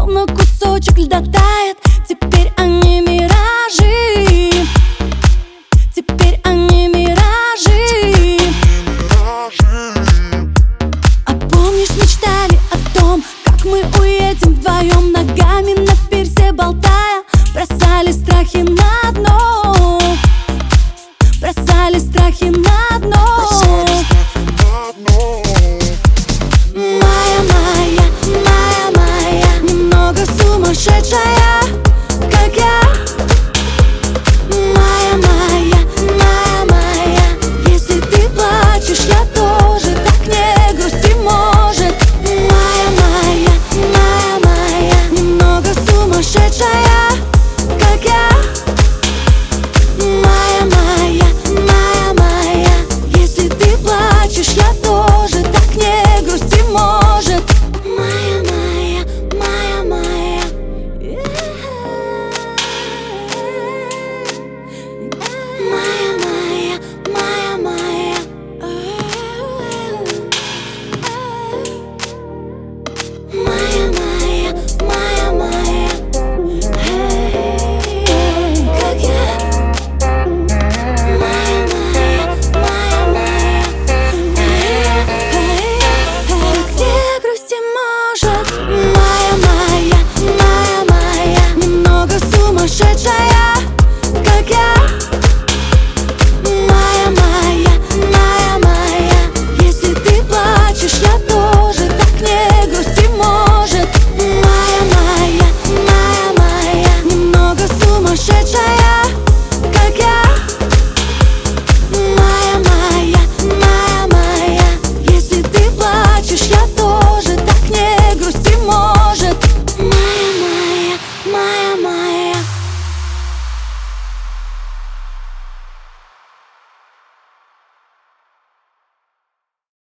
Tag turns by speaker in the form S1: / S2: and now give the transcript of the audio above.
S1: словно кусочек льда тает. Теперь они миражи, теперь они миражи. А помнишь, мечтали о том, как мы уедем вдвоем, ногами на пирсе болтая, бросали страхи на дно, бросали страхи на дно. Моя, немного сумасшедшая, как я. Моя, если ты плачешь, я тоже, так не грусти может. Моя, немного сумасшедшая, как я. Моя, если ты плачешь, я тоже, так не грусти может.